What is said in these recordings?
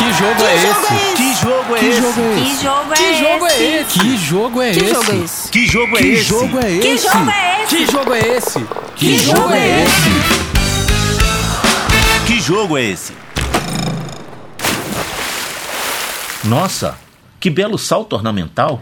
Que jogo é esse? Que jogo é Que esse? jogo é esse? Que jogo é esse? Que jogo é esse? Que jogo é esse? Que jogo é esse? Que jogo é esse? Que jogo é esse? Que jogo é esse? Que jogo é esse? Que jogo é esse? Que jogo é esse? Nossa, que belo salto ornamental!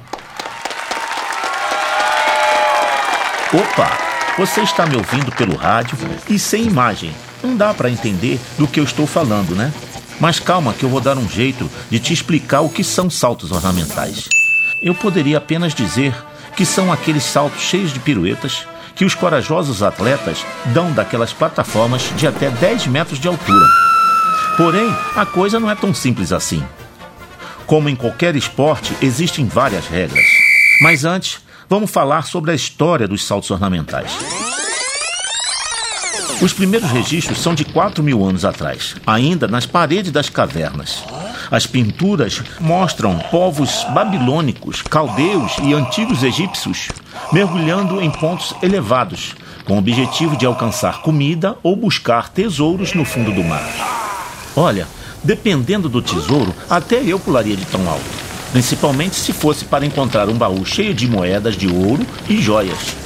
Opa, você está me ouvindo pelo rádio e sem imagem. Não dá para entender do que eu estou falando, né? Mas calma que eu vou dar um jeito de te explicar o que são saltos ornamentais. Eu poderia apenas dizer que são aqueles saltos cheios de piruetas que os corajosos atletas dão daquelas plataformas de até 10 metros de altura. Porém, a coisa não é tão simples assim. Como em qualquer esporte, existem várias regras. Mas antes, vamos falar sobre a história dos saltos ornamentais. Os primeiros registros são de 4.000 anos atrás, ainda nas paredes das cavernas. As pinturas mostram povos babilônicos, caldeus e antigos egípcios mergulhando em pontos elevados, com o objetivo de alcançar comida ou buscar tesouros no fundo do mar. Olha, dependendo do tesouro, até eu pularia de tão alto, principalmente se fosse para encontrar um baú cheio de moedas de ouro e joias.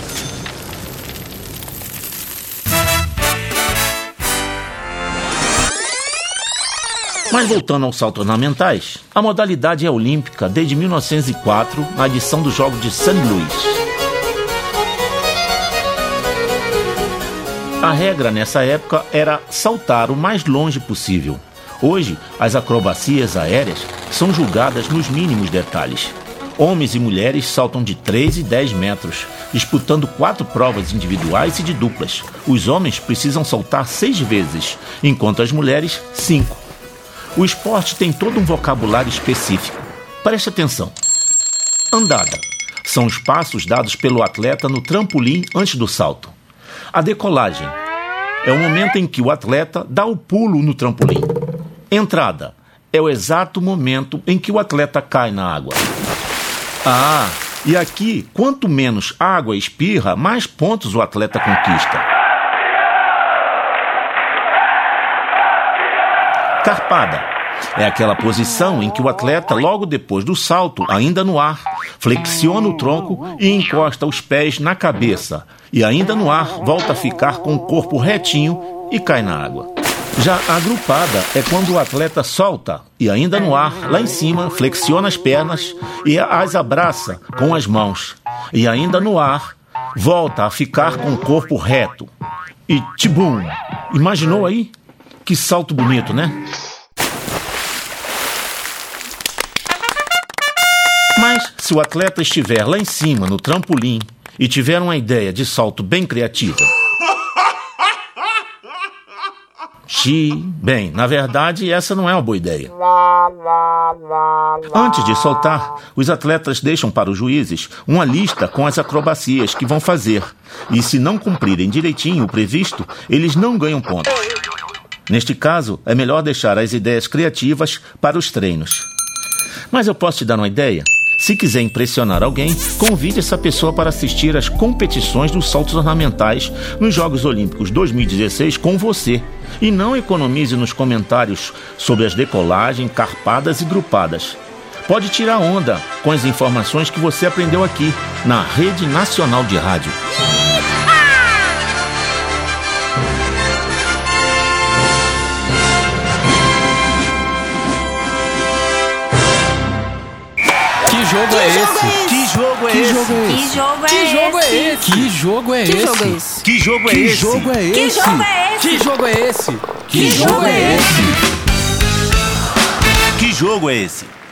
Mas voltando aos saltos ornamentais, a modalidade é olímpica desde 1904, na edição dos Jogos de St. Louis. A regra nessa época era saltar o mais longe possível. Hoje, as acrobacias aéreas são julgadas nos mínimos detalhes. Homens e mulheres saltam de 3 e 10 metros, disputando 4 provas individuais e de duplas. Os homens precisam saltar 6 vezes, enquanto as mulheres, 5. O esporte tem todo um vocabulário específico. Preste atenção. Andada. São os passos dados pelo atleta no trampolim antes do salto. A decolagem. É o momento em que o atleta dá o pulo no trampolim. Entrada. É o exato momento em que o atleta cai na água. Ah, e aqui, quanto menos água espirra, mais pontos o atleta conquista. Carpada. É aquela posição em que o atleta, logo depois do salto, ainda no ar, flexiona o tronco e encosta os pés na cabeça. E ainda no ar, volta a ficar com o corpo retinho e cai na água. Já a agrupada é quando o atleta solta e ainda no ar, lá em cima, flexiona as pernas e as abraça com as mãos. E ainda no ar, volta a ficar com o corpo reto. E tibum! Imaginou aí? Que salto bonito, né? Mas se o atleta estiver lá em cima, no trampolim, e tiver uma ideia de salto bem criativa... Bem, na verdade, essa não é uma boa ideia. Antes de soltar, os atletas deixam para os juízes uma lista com as acrobacias que vão fazer. E se não cumprirem direitinho o previsto, eles não ganham pontos. Neste caso, é melhor deixar as ideias criativas para os treinos. Mas eu posso te dar uma ideia? Se quiser impressionar alguém, convide essa pessoa para assistir às competições dos saltos ornamentais nos Jogos Olímpicos 2016 com você. E não economize nos comentários sobre as decolagens, carpadas e grupadas. Pode tirar onda com as informações que você aprendeu aqui na Rede Nacional de Rádio. Que jogo é esse? Que jogo é Que esse? jogo é esse? Que jogo é esse? Que jogo é esse? Que jogo é Que esse? jogo é Que esse? jogo é esse? Que jogo é esse? Que jogo é esse? Que jogo é esse? Que jogo é esse?